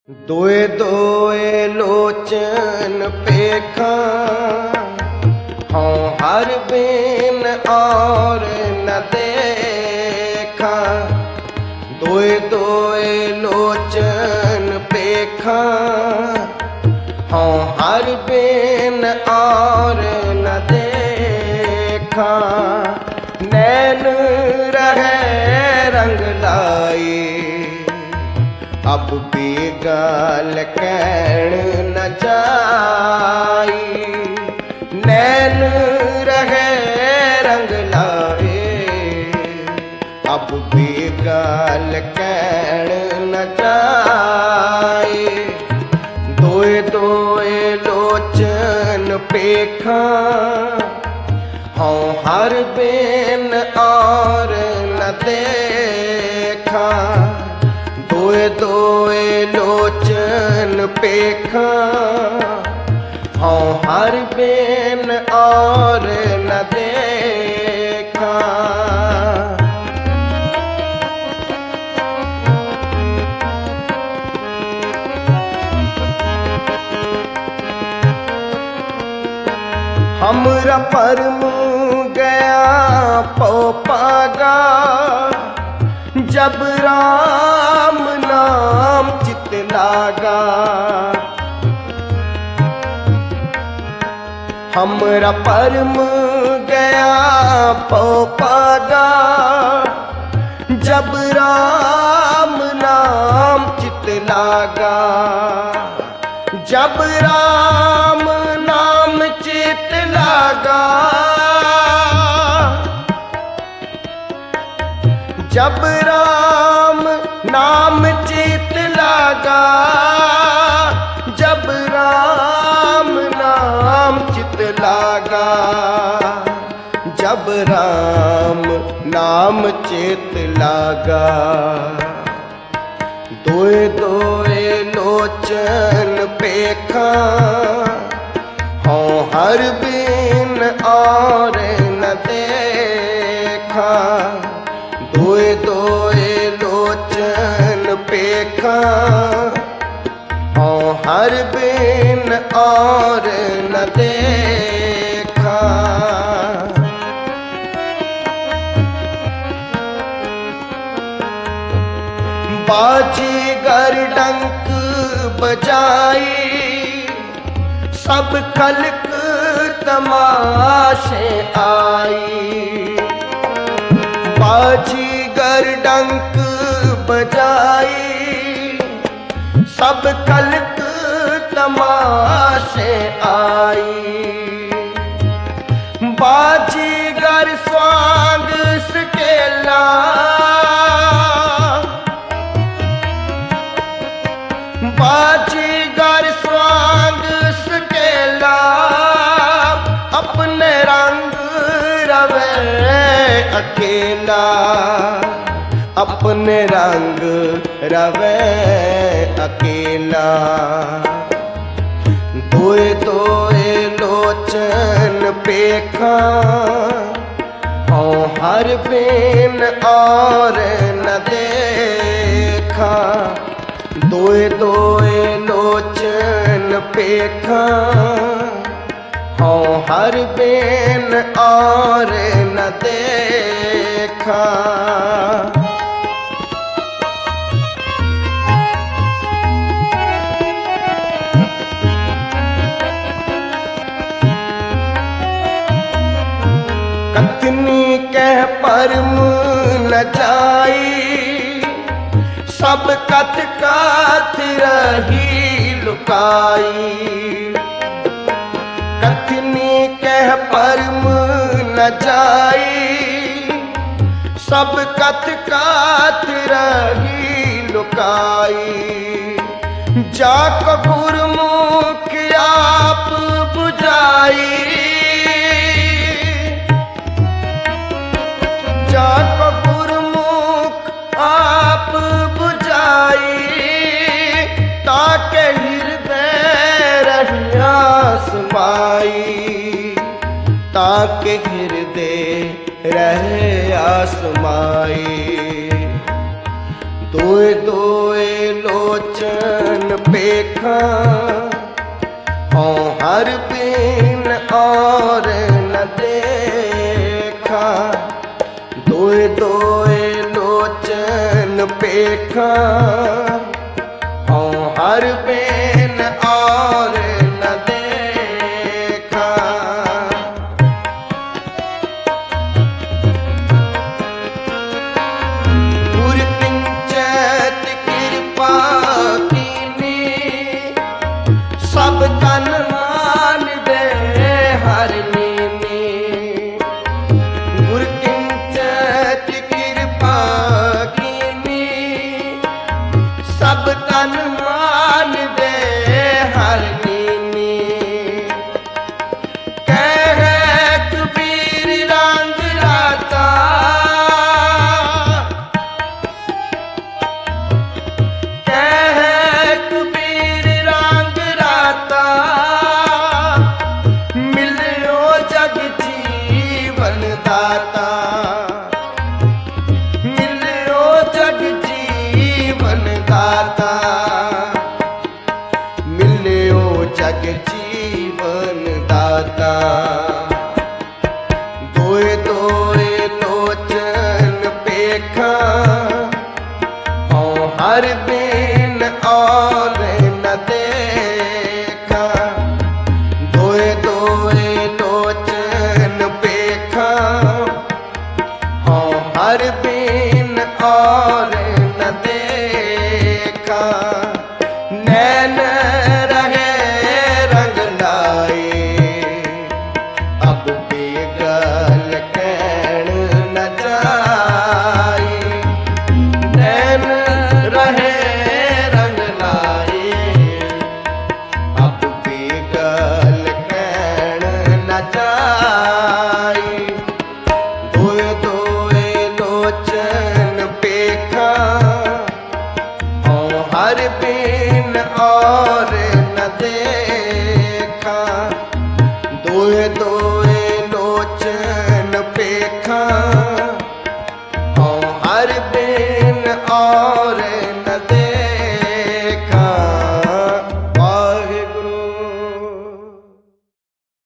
दोए दोए लोचन पेखा हों हर बिन और न देखा। दोए दोए लोचन पेखा हों हर बिन और न देखा। नैन रहे रंग लाई अब बेगाल कहण न जाई। नैन रहे रंग लाए अब बेगाल कहण न जाई। दोए दोए लोचन पेखा हों हर बिन और न देखा। दोए दोए लोचन पेखा हों हर बिन और न देखा। हमरा परम गया पोपागा जब राम नाम चित लागा। हमरा परम गया पोपागा जब राम नाम चित लागा। जब राम नाम चित लागा जब राम नाम चित लागा। जब राम नाम चित लागा जब राम नाम चित लागा। दोए दोए लोचन पेखा हों हर बिन और न देखा। दोए दोए लोचन पेखा हों हर बिन और न देखा। बाजीगर डंक बजाई सब खल्क तमाशे आई। बाजीगर डंक बजाई सब खल्क तमाशे आई। बाजीगर स्वांग सकेला बाजीगर स्वांग सकेला अपने रंग रवे अकेला। अपने रंग रवे अकेला। दोए दोए लोचन पेखा हों हर बिन और न देखा। दोए दोए लोचन पेखा हों हर बिन और न देखा। कथनी कह परम न जाई सब कथ काथ रही लुकाई। कथनी कह परम न जाई सब कथ काथ रही लुकाई। जाको गुरमुख आप बुझाई जाको गुरमुख आप बुझाई। ताके हृदय रहिया समाई ताके हृदय रहे आसमाई। दोए दोए लोचन पेखा हों हर बिन और न देखा। दोए दोए लोचन पेखा हों हर बिन और न देखा। गुर किंचत कृपा कीनी सब तन मान दे हर नीनी। गुर किंचत कृपा कीनी सब तन मान दे हर नीनी। कह कबीर रंग राता कह कबीर रंग राता मिलियो जग जीवन दाता। मिलियो जग जीवन दाता मिलियो जग जीवन दाता। दोए दोए लोचन पेखा हों हर बिन और न देखा। दोए दोए लोचन पेखा हों हर बिन और न देखा। नैन रहे रंग लाए अब बेगल कहण न जाए। नैन रहे रंग लाए अब बेगल कहण न जाए। दोए दोए लोचन पेखा हों हर बिन और न देखा। दोए दोए लोचन पेखा हों हर बिन और